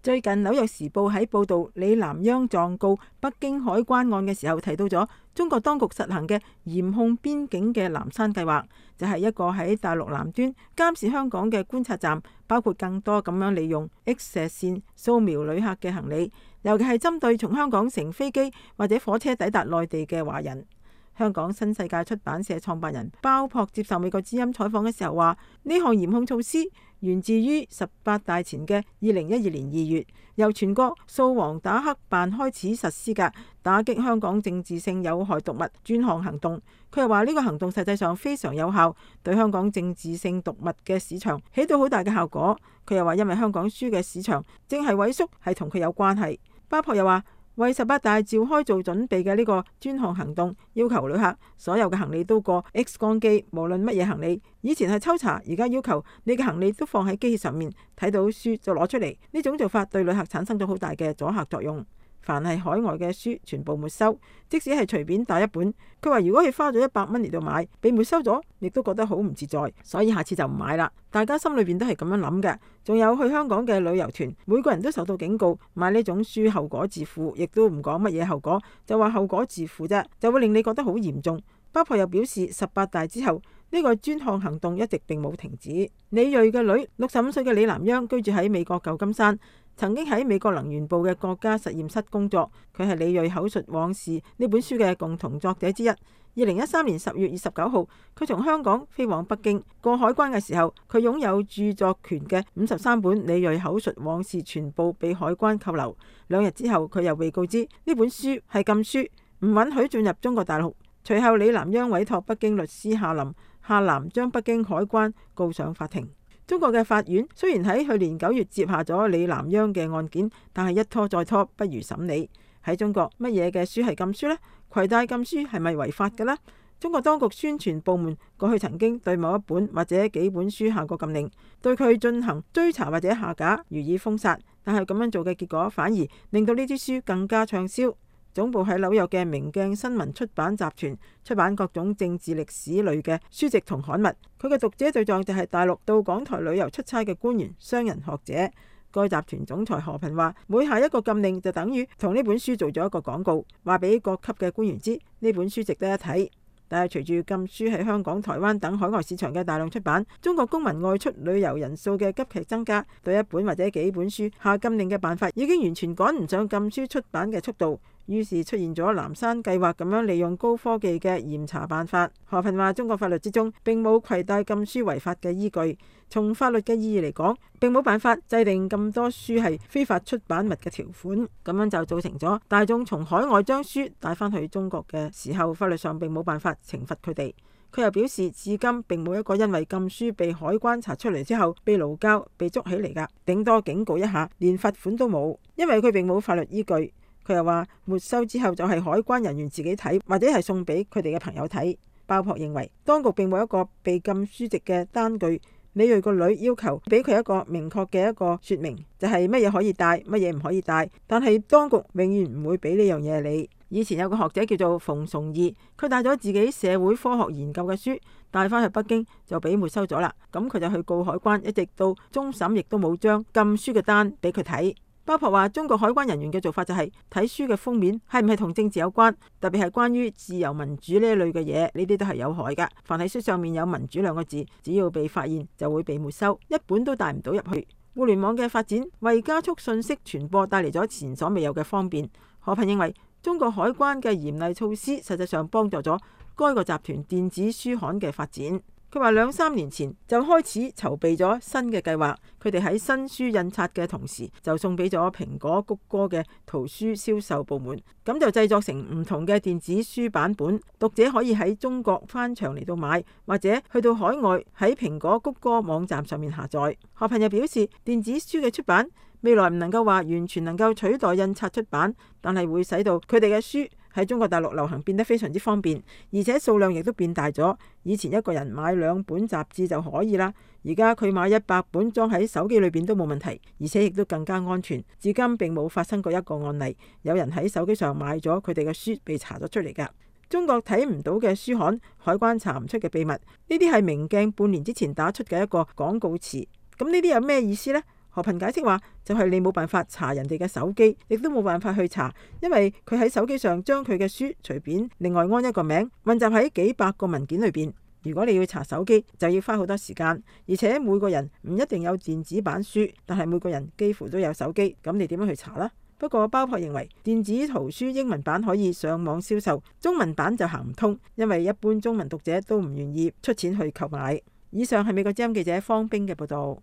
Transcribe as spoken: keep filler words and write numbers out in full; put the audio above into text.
最近紐約時報喺報道李南央狀告北京海關案嘅時候，提到咗中國當局實行嘅嚴控邊境嘅南山計劃，就係一個喺大陸南端監視香港嘅觀察站，包括更多咁樣利用 X 射線掃描旅客嘅行李，尤其係針對從香港乘飛機或者火車抵達內地嘅華人。香港新世界出版社創辦人鮑樸接受美國之音採訪嘅時候話，呢項嚴控措施源自於十八大前嘅二零一二年二月，由全國掃黃打黑辦開始實施嘅打擊香港政治性有害毒物專項行動。佢又話呢個行動實際上非常有效，對香港政治性毒物嘅市場起到好大嘅效果。佢又話因為香港書嘅市場正係萎縮，係同佢有關係。鮑樸又話，為十八大召開做準備嘅呢個專項行動，要求旅客所有嘅行李都過 X 光機，無論乜嘢行李。以前係抽查，而家要求你嘅行李都放喺機器上面，睇到書就攞出嚟。呢種做法對旅客產生咗好大嘅阻嚇作用。凡係海外嘅書全部沒收，即使係隨便帶一本。佢話如果佢花咗一百蚊嚟到買，被沒收咗，亦都覺得好唔自在，所以下次就唔買啦。大家心裏邊都係咁樣諗嘅。仲有去香港嘅旅遊團，每個人都受到警告，買呢種書後果自負，亦都唔講乜嘢後果，就話後果自負啫，就會令你覺得好嚴重。鮑樸又表示，十八大之後呢個專項行動一直並冇停止。李銳嘅女六十五歲嘅李南央居住喺美國舊金山，曾經喺美國能源部嘅國家實驗室工作。佢係李銳口述往事呢本書嘅共同作者之一。二零一三年十月二十九號，佢從香港飛往北京，過海關嘅時候，佢擁有著作權嘅五十三本李銳口述往事全部被海關扣留。兩日之後，佢又被告知呢本書係禁書，唔允許進入中國大陸。隨後，李南央委託北京律師夏林下南將北京海關告上法庭。中國嘅法院雖然喺去年九月接下咗李南央嘅案件，但係一拖再拖，不如審理。喺中國，乜嘢嘅書係禁書呢？攜帶禁書係咪違法嘅呢？中國當局宣傳部門過去曾經對某一本或者幾本書下過禁令，對佢進行追查或者下架，予以封殺。但係咁樣做嘅結果，反而令到呢啲書更加暢銷。總部喺紐約嘅明鏡新聞出版集團出版各種政治歷史類嘅書籍同刊物。佢嘅讀者對象就係大陸到港台旅遊出差嘅官員、商人、學者。該集團總裁何鵬話：每下一個禁令就等於同呢本書做咗一個廣告，話俾各級嘅官員知呢本書值得一睇。但係隨住禁書喺香港、台灣等海外市場嘅大量出版，中國公民外出旅遊人數嘅急劇增加，對一本或者幾本書下禁令嘅辦法已經完全趕唔上禁書出版嘅速度。於是出現咗南山計劃咁樣利用高科技嘅嚴查辦法。何鵬話：中國法律之中並冇攜帶禁書違法嘅依據，從法律嘅意義嚟講，並冇辦法制定咁多書係非法出版物嘅條款。咁樣就造成咗大眾從海外將書帶返去中國嘅時候，法律上並冇辦法懲罰佢哋。佢又表示，至今並冇一個因為禁書被海關查出嚟之後被勞教、被捉起嚟㗎，頂多警告一下，連罰款都冇，因為佢並冇法律依據。佢又話，沒收之後就係海關人員自己睇，或者係送俾佢哋嘅朋友睇。鮑樸認為，當局並冇一個被禁書籍嘅單據。李銳個女要求俾佢一個明確嘅一個說明，就係乜嘢可以帶，乜嘢唔可以帶。但係當局永遠唔會俾呢樣嘢你。以前有個學者叫做馮崇義，佢帶咗自己社會科學研究嘅書帶翻去北京，就俾沒收咗啦。咁佢就去告海關，一直到終審亦都冇將禁書嘅單俾佢睇。鮑樸話：中國海關人員嘅做法就係睇書嘅封面係唔係同政治有關，特別係關於自由民主呢一類嘅嘢，呢啲都係有害噶。凡喺書上面有民主兩個字，只要被發現就會被沒收，一本都帶唔到入去。互聯網嘅發展為加速信息傳播帶嚟咗前所未有嘅方便。何鵬認為，中國海關嘅嚴厲措施實際上幫助咗該個集團電子書刊嘅發展。佢話兩三年前就開始籌備咗新嘅計劃，佢哋喺新書印刷嘅同時就送俾咗蘋果谷歌嘅圖書銷售部門，咁就製作成唔同嘅電子書版本，讀者可以喺中國翻牆嚟到買，或者去到海外喺蘋果谷歌網站上面下載。何鵬又表示，電子書嘅出版未來唔能夠話完全能夠取代印刷出版，但係會使到佢哋嘅書喺中國大陸流行變得非常之方便，而且數量亦都變大咗。以前一個人買兩本雜誌就可以啦，而家佢買一百本裝喺手機裏邊都冇問題，而且亦都更加安全。至今並冇發生過一個案例，有人喺手機上買咗佢哋嘅書被查咗出嚟㗎。中國睇唔到嘅書刊，海關查唔出嘅秘密，呢啲係明鏡半年之前打出嘅一個廣告詞。咁呢啲有咩意思呢？ 何頻解釋話，就係你冇辦法查人哋嘅手機，亦都冇辦法去查，因為佢喺手機上將佢嘅書隨便另外安一個名，混雜喺幾百個文件裏邊。如果你要查手機，就要花好多時間，而且每個人唔一定有電子版書，但係每個人幾乎都有手機，咁你點樣去查呢？不過鮑樸認為電子圖書英文版可以上網銷售，中文版就行唔通，因為一般中文讀者都唔願意出錢去購買。以上係美國之音記者方冰嘅報道。